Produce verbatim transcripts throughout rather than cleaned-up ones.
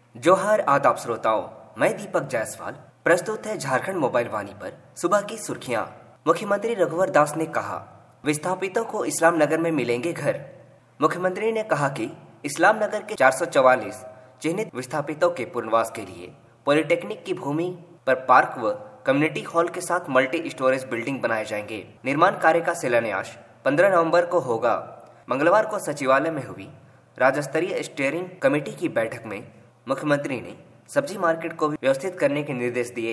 जोहार आदाब श्रोताओं, मैं दीपक जायसवाल। प्रस्तुत है झारखंड मोबाइल वाणी पर सुबह की सुर्खियां। मुख्यमंत्री रघुवर दास ने कहा, विस्थापितों को इस्लाम नगर में मिलेंगे घर। मुख्यमंत्री ने कहा कि इस्लाम नगर के चार सौ चौवालीस चिन्हित विस्थापितों के पुनर्वास के लिए पॉलिटेक्निक की भूमि पर पार्क व कम्युनिटी हॉल के साथ मल्टी स्टोरेज बिल्डिंग बनाए जाएंगे। निर्माण कार्य का शिलान्यास पंद्रह नवंबर को होगा। मंगलवार को सचिवालय में हुई राज्य स्तरीय स्टीयरिंग कमेटी की बैठक में मुख्यमंत्री ने सब्जी मार्केट को भी व्यवस्थित करने के निर्देश दिए।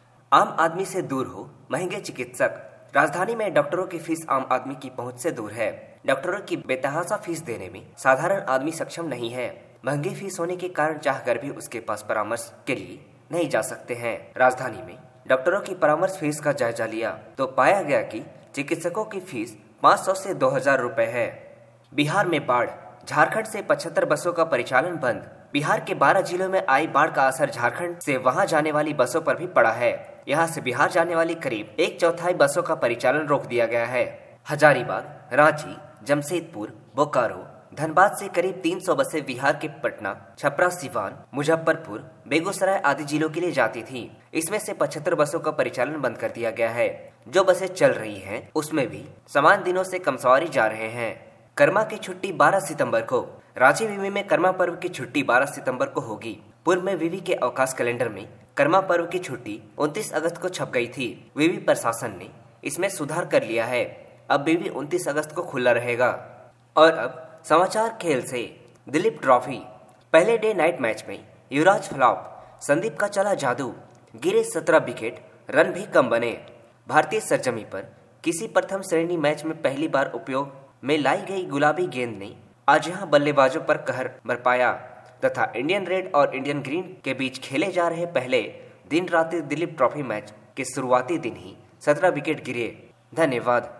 आम आदमी से दूर हो महंगे चिकित्सक। राजधानी में डॉक्टरों की फीस आम आदमी की पहुंच से दूर है। डॉक्टरों की बेतहाशा फीस देने में साधारण आदमी सक्षम नहीं है। महंगी फीस होने के कारण चाहकर भी उसके पास परामर्श के लिए नहीं जा सकते हैं। राजधानी में डॉक्टरों की परामर्श फीस का जायजा लिया तो पाया गया कि चिकित्सकों की फीस पाँच सौ से दो हजार रुपए है। बिहार में बाढ़, झारखंड से पचहत्तर बसों का परिचालन बंद। बिहार के बारह जिलों में आई बाढ़ का असर झारखंड से वहां जाने वाली बसों पर भी पड़ा है। यहां से बिहार जाने वाली करीब एक चौथाई बसों का परिचालन रोक दिया गया है। हजारीबाग, रांची, जमशेदपुर, बोकारो, धनबाद से करीब तीन सौ बसें बिहार के पटना, छपरा, सिवान, मुजफ्फरपुर, बेगूसराय आदि जिलों के लिए जाती थी। इसमें से पचहत्तर बसों का परिचालन बंद कर दिया गया है। जो बसें चल रही हैं, उसमें भी समान दिनों से कम सवारी जा रहे हैं। कर्मा की छुट्टी बारह सितंबर को। रांची विवि में कर्मा पर्व की छुट्टी बारह सितंबर को होगी। पूर्व में विवि के अवकाश कैलेंडर में कर्मा पर्व की छुट्टी उनतीस अगस्त को छप गई थी। विवि प्रशासन ने इसमें सुधार कर लिया है। अब विवि उनतीस अगस्त को खुला रहेगा। और अब समाचार खेल से। दिलीप ट्रॉफी पहले डे नाइट मैच में युवराज फ्लॉप, संदीप का चला जादू, गिरे सत्रह विकेट, रन भी कम बने। भारतीय सरजमी पर किसी प्रथम श्रेणी मैच में पहली बार उपयोग में लाई गई गुलाबी गेंद ने आज यहां बल्लेबाजों पर कहर बरपाया तथा इंडियन रेड और इंडियन ग्रीन के बीच खेले जा रहे पहले दिन रात्रि दिलीप ट्रॉफी मैच के शुरुआती दिन ही सत्रह विकेट गिरे। धन्यवाद।